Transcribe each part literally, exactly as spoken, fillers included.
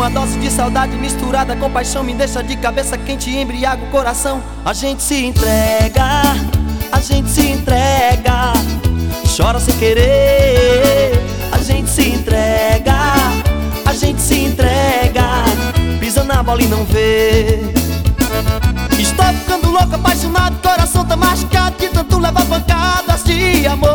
Uma dose de saudade misturada com paixão me deixa de cabeça quente e embriaga o coração. A gente se entrega, a gente se entrega, chora sem querer. A gente se entrega, a gente se entrega, pisa na bola e não vê. Estou ficando louco, apaixonado, coração tá machucado de tanto levar pancadas de amor.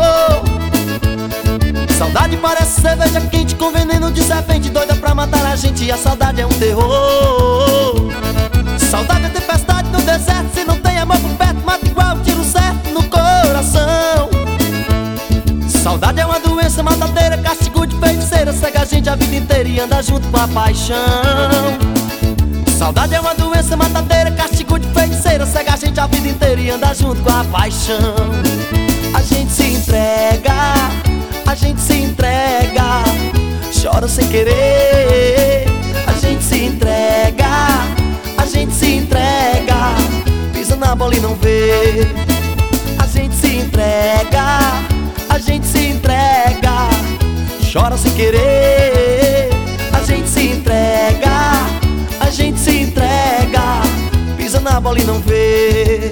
Saudade parece cerveja quente com veneno de serpente, doida pra matar a gente, e a saudade é um terror. Saudade é tempestade no deserto, se não tem amor por perto, mata igual tiro certo no coração. Saudade é uma doença matadeira, castigo de feiticeira, cega a gente a vida inteira e anda junto com a paixão. Saudade é uma doença matadeira, castigo de feiticeira, cega a gente a vida inteira e anda junto com a paixão. A gente se entrega, a gente se entrega, chora sem querer. A gente se entrega, a gente se entrega, pisa na bola e não vê. A gente se entrega, a gente se entrega, chora sem querer. A gente se entrega, a gente se entrega, pisa na bola e não vê.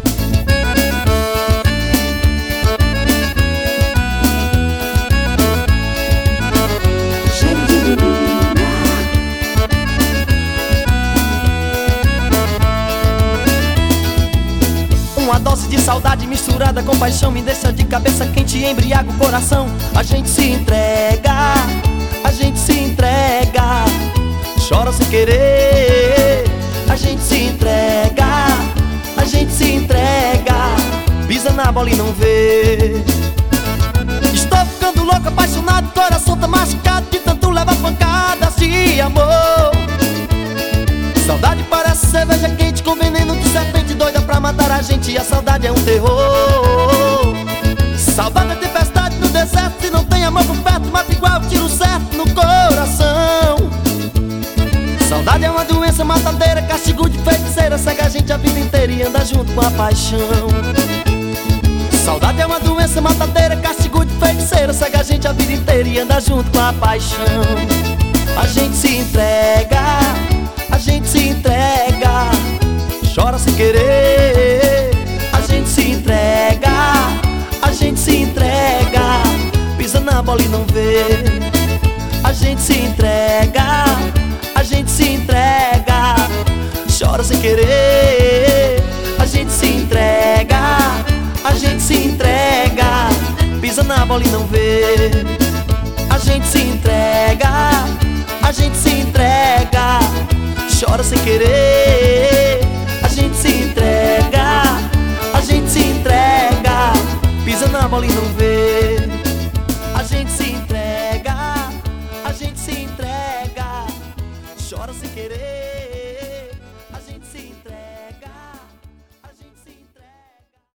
Uma dose de saudade misturada com paixão me deixa de cabeça quente e embriaga o coração. A gente se entrega, a gente se entrega, chora sem querer. A gente se entrega, a gente se entrega, pisa na bola e não vê. Estou ficando louco, apaixonado, coração tá machucado de tanto levar pancadas de amor. Saudade parece cerveja quente com veneno de serpente, doida pra matar a gente, e a saudade é um terror. Saudade é tempestade no deserto, se não tem amor por perto, mata igual tiro certo no coração. Saudade é uma doença matadeira, castigo de feiticeira, cega a gente a vida inteira e anda junto com a paixão. Saudade é uma doença matadeira, castigo de feiticeira, cega a gente a vida inteira e anda junto com a paixão. A gente se entrega, a gente se entrega, chora sem querer. A gente se entrega, a gente se entrega, pisa na bola e não vê. A gente se entrega, a gente se entrega, chora sem querer. A gente se entrega, a gente se entrega, pisa na bola e não vê. A gente se entrega, a gente se entrega, chora sem querer. A gente se entrega, a gente se entrega, pisa na bola e não vê. A gente se entrega, a gente se entrega, chora sem querer.